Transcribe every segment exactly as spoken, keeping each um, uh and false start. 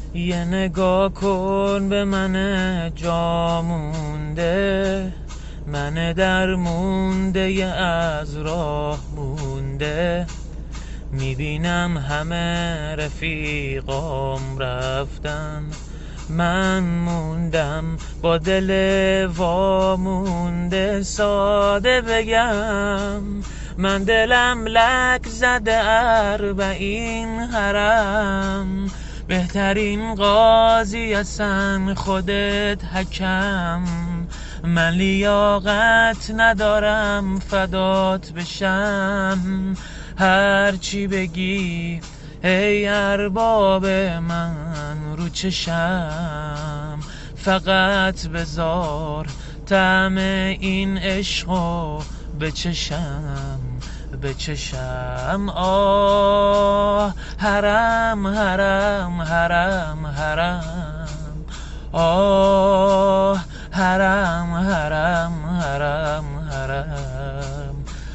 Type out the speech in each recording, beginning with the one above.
یه نگاه کن به من جا مونده، من در مونده ی از راه مونده. میبینم همه رفیقام رفتن، من موندم با دل وامونده. ساده بگم من دلم لک زده اربعین حرم، بهترین قاضی هستن خودت حکم. من لیاقت ندارم فدات بشم، هر چی بگی ای ارباب من رو چشم. فقط بذار طعم این عشقو بچشم بچشم. آه حرم حرم حرم حرم، آه حرم حرم حرم حرم،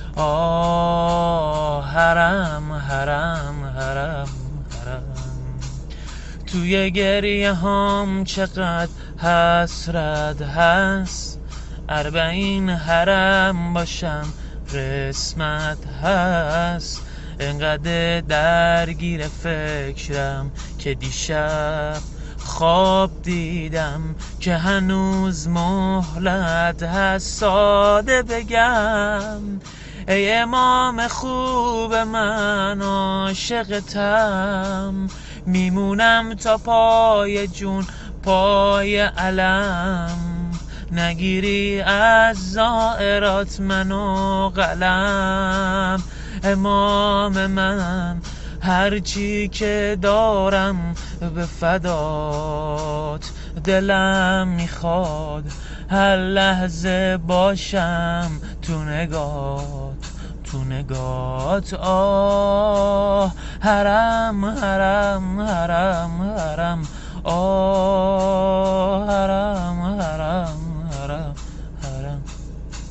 آه حرم حرم حرم حرم. توی گریه هم چقدر حسرت هست، اربعین حرم باشم رسمت هست. انقدر درگیر فکرم که دیشب خواب دیدم که هنوز مهلت هست. ساده بگم ای امام خوب من عاشقتم، میمونم تا پای جون پای علم. نگیری از زائرات منو قلم. امام من هرچی که دارم به فدات، دلم میخواد هر لحظه باشم تو نگات تو نگات. آه حرم حرم حرم حرم، آه حرم.